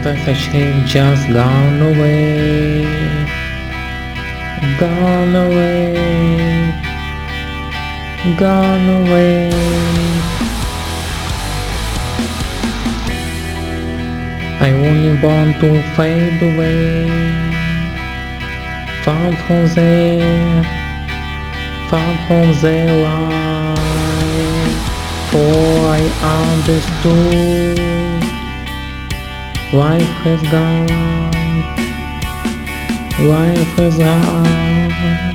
But I have just gone away, gone away, gone away. I only want to fade away, far from there, far from their life. For I understood life has gone, life has gone.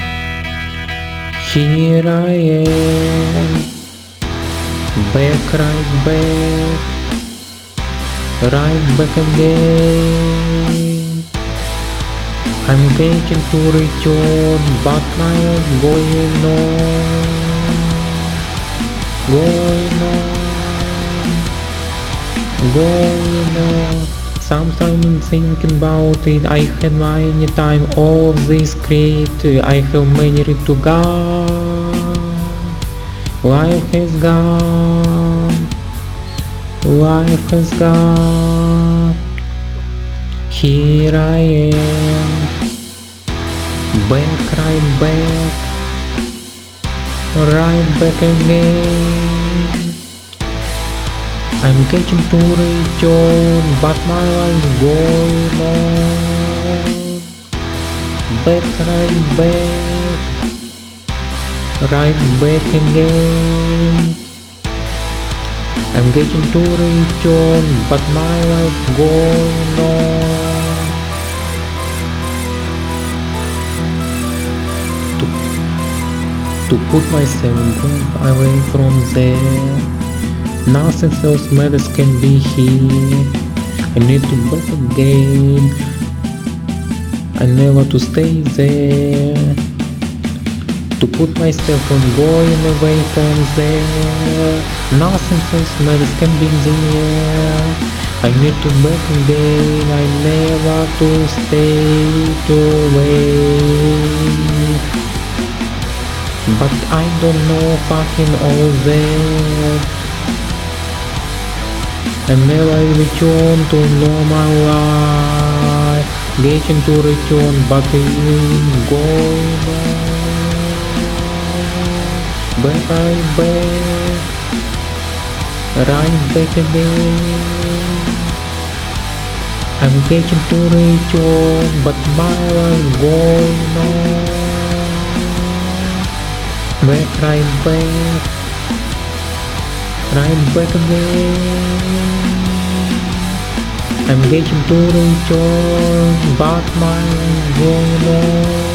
Here I am, back, right back again. I'm getting to return, but my life going on, going on. Sometimes I'm thinking about it. I had many time of this script. I have many read to go. Life has gone, life has gone. Here I am, back, right back again. I'm getting to return, but my life going on. Back, right back again. I'm getting to return, but my life going on. To put myself away from there. Nothing else matters can be here. I need to back again. I never to stay there. To put myself on going away from there. Nothing else matters can be there. I need to back again. I never to stay away. But I don't know fucking all that. I never return to normal life. Getting to return, but it's going on. Back, right back again. I'm getting to return, but my life going on. Back, right back again. I'm getting to return, but my going on.